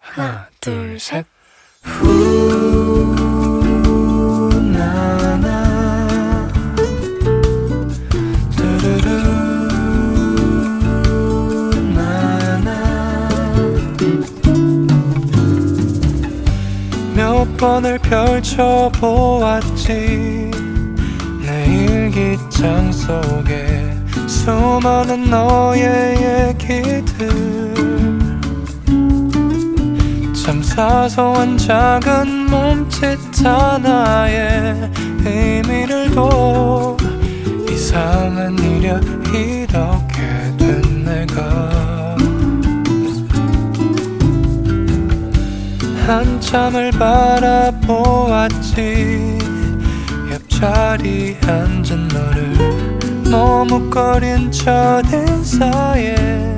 하나, 둘, 셋. 나나 두루루 나나 몇 번을 펼쳐보았지 내 일기장 속에 수많은 너의 얘기들 참 사소한 작은 몸짓 하나에 의미를 둬 이상한 일이야 이렇게 된 내가 한참을 바라보았지 옆자리에 앉은 너를 머뭇거린 첫인사에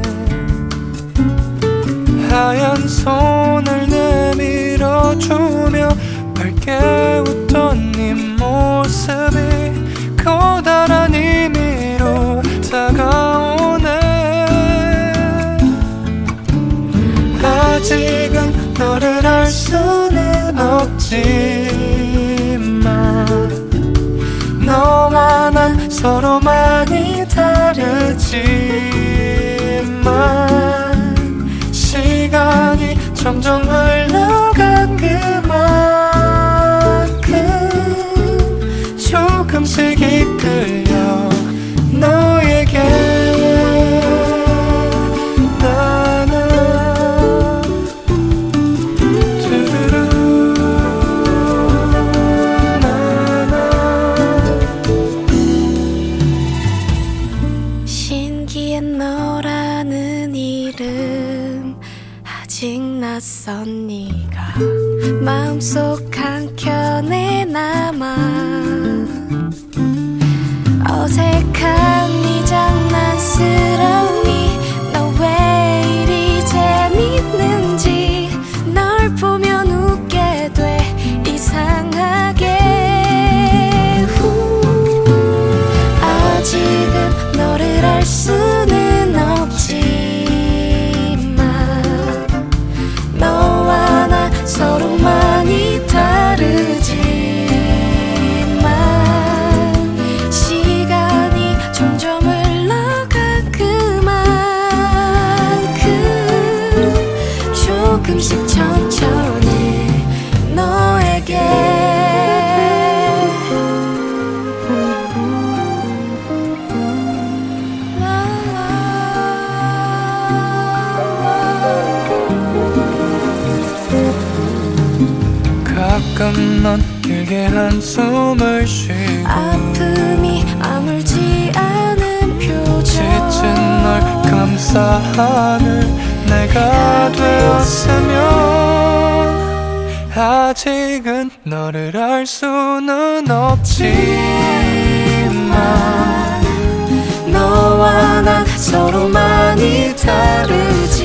하얀 손을 내밀어주며 밝게 웃던 네 모습이 커다란 의미로 다가오네 아직은 너를 알 수는 없지만 너와 난 서로 많이 다르지만 시간이 점점 흘러간 그만큼 조금씩 이끌려 너에게 나는 두루루 나나 신기한 너라는 이름 아직 낯선 네가 마음속 한켠에 남아 어색한 네 장난스러움이 너 왜 이리 재밌는지 널 보면 웃게 돼 이상하게 아직은 너를 알 수는 없지만 너와 나 서로 많이 다르지만 시간이 점점 흘러간 그만큼 조금씩 천천히 너에게 가끔 넌 길게 한숨을 쉬고 아픔이 아물지 않은 표정 지친 널 감싸 하늘 내가 되었으면 아직은 너를 알 수는 없지만 너와 난 서로 많이 다르지